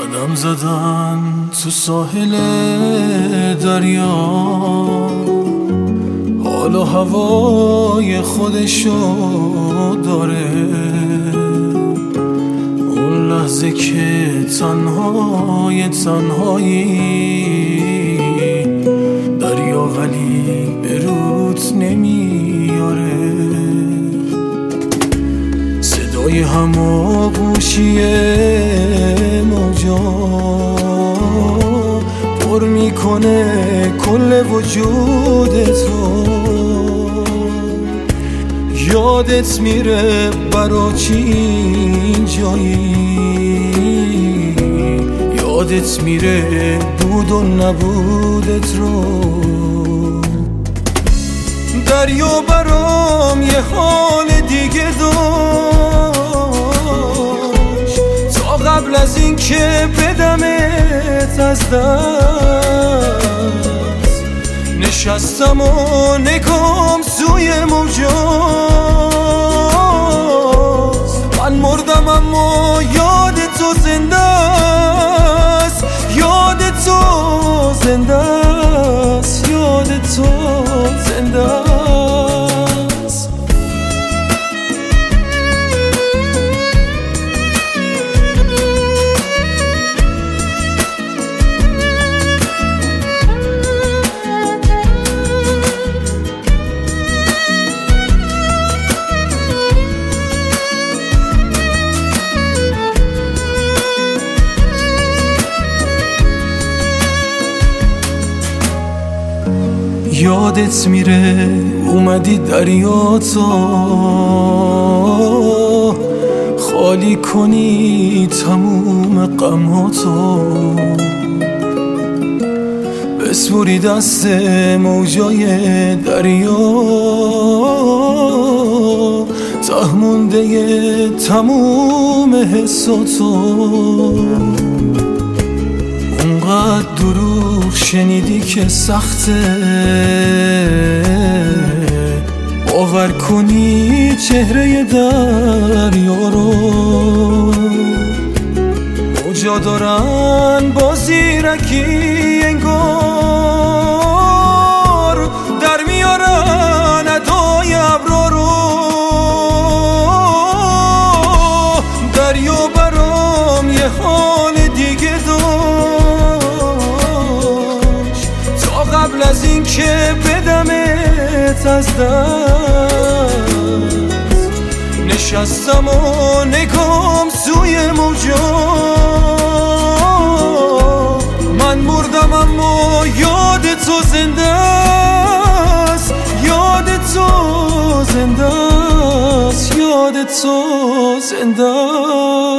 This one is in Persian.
قدم زدن تو ساحل دریا، حال و هوای خودشو داره. اون لحظه که تنهایی دریا ولی به رود نمیاره. صدای هماغوشی موجا پر میکنه کل وجودت رو. یادت میره برا چی اینجایی، یادت میره بود و نبودت رو. دریا برام یه حال دیگه داشت تا قبل از این که بدمت از دست. نشستم و نگام سوی موجاست. من مردم اما یاد تو زنده است، یاد تو زنده است، یاد تو زنده است. یادت میره اومدی دریا تا خالی کنی تموم غماتو. بسپری دست موجای دریا ته مونده تموم حساتو. اونقدر دروغ شنیدی که سخته باور کنی چهره دریا رو. موجا دارن با زیرکی انگار در میارن ادای ابرا رو. دریا برام یه حال دیگه داشت تا قبل از این که بدمت از دست. نشستم و نگام سوی موجا. من مردم اما یاد تو زنده است، یاد تو زنده است، یاد تو زنده است.